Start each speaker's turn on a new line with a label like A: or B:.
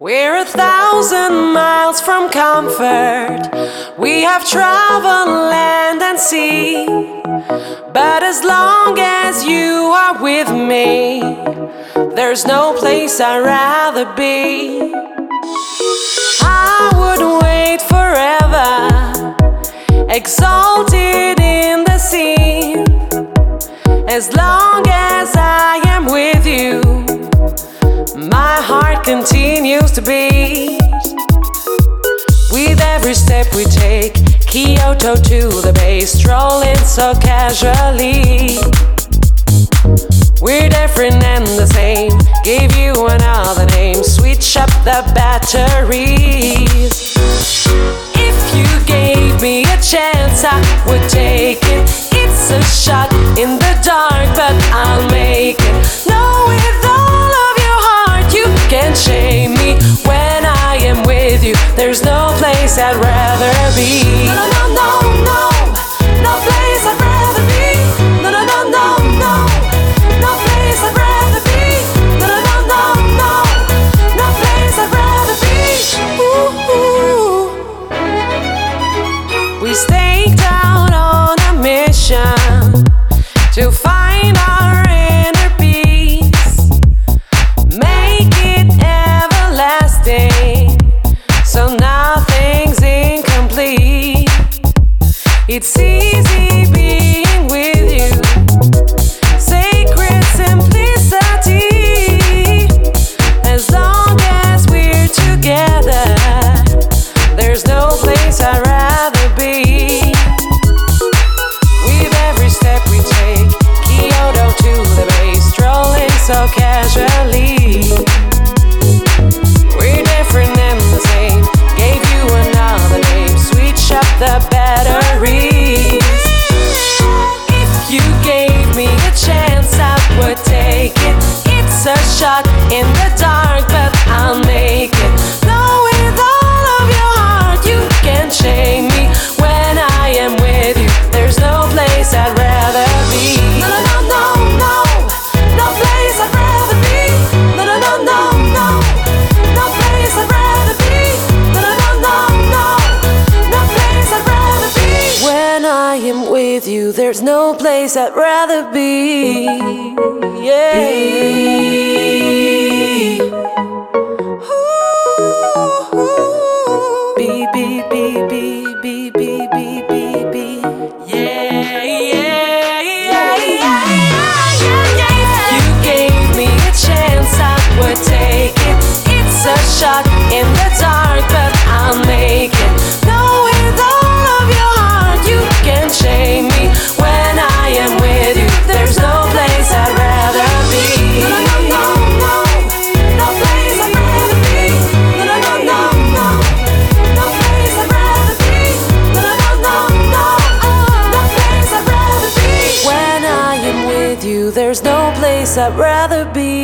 A: We're 1,000 miles from comfort. We have traveled land and sea. But as long as you are with me, there's no place I'd rather be. I would wait forever, exalted in the scene. As long as I am with you, my heart continues to beat. With every step we take, Kyoto to the bay, strolling so casually. We're different and the same, gave you another name, switch up the batteries. If you gave me a chance, I would take it. It's a shot in the dark, but I'll make it. No, with all of your heart, you can't shame me. When I am with you, there's no place I'd rather be. No, no, no, no, no place I'd rather be. No, no, no, no, no, no place I'd rather be. No, no, no, no, no, no place I'd rather be. Ooh, ooh. We stayed down on a mission to find our inner peace, make it everlasting, so nothing's incomplete. It's easy being with you, sacred simplicity. As long as we're together, there's no place I'd rather be. With every step we take, Kyoto to the bay, strolling so casually. We're different and the same, gave you another name, switch up the batteries. If you gave me a chance, I would take it. It's a shot in the dark, but I'll make it. No, with all of your heart, you can't shame me. When I am with you, there's no place I'd rather be. No, no, no, no, no, no place I'd rather be. No, no, no, no, no, no place I'd rather be. No, no, no, no, no, no place I'd rather be. When I am with you, there's no place I'd rather be. Yeah. Be, be, be, be, be, be, be, be, be. Yeah, yeah, yeah, yeah, yeah. If you gave me a chance, I would take it. It's a shot in the dark, but I'll make it. No, with all of your heart, you can't shame me. When I am with you, there's no place I'd rather be. No, no, no, no, no place I'd rather be. No, no, no, no, no, no place I'd rather be. No, no, no, no, no place I'd rather be. When I am with you, there's no place I'd rather be.